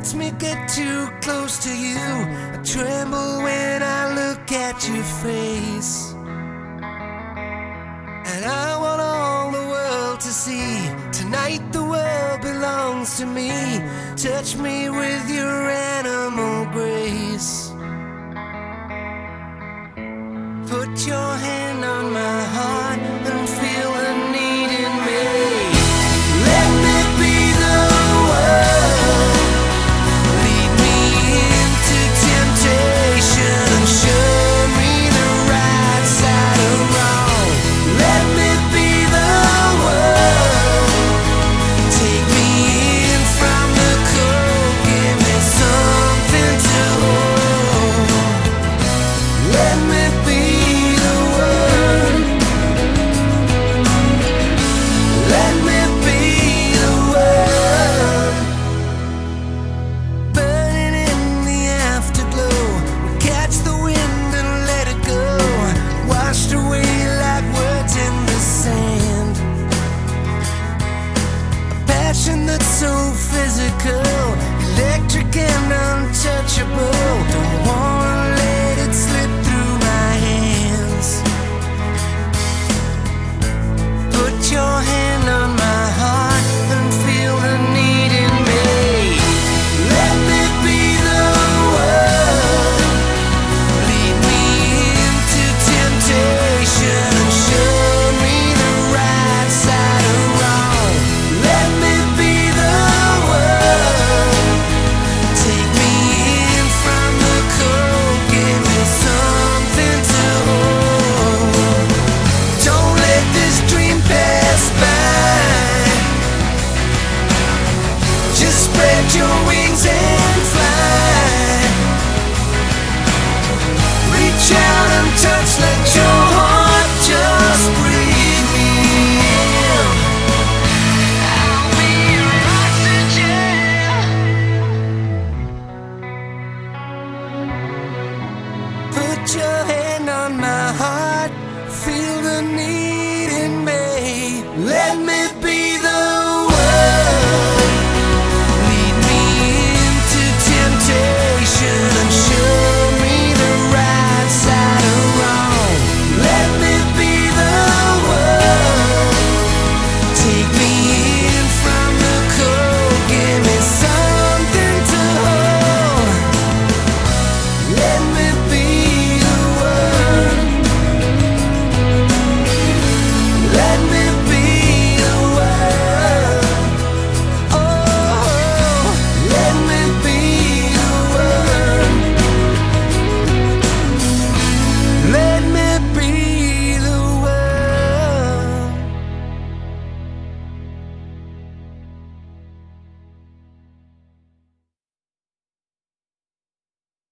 lets me get too close to you. I tremble when I look at your face, and I want all the world to see. Tonight the world belongs to me. Touch me with your animal grace. Put your hand on my heart and feel the need in me. Let me be the one. Lead me into temptation and show me the right side of wrong. Let me be the one. Take me in from the cold. Give me something to hold. Let me be. That's so physical, electric and untouchable. Don't wanna let it slip through my hands. Put your hand on my heart and feel the need in me. Let me be the one. Lead me into temptation and show me the right side of wrong. Let me your wings and fly. Reach out and touch, let your heart just breathe me in. I'll be your oxygen. Put your hand on my heart, feel the need in me. Let me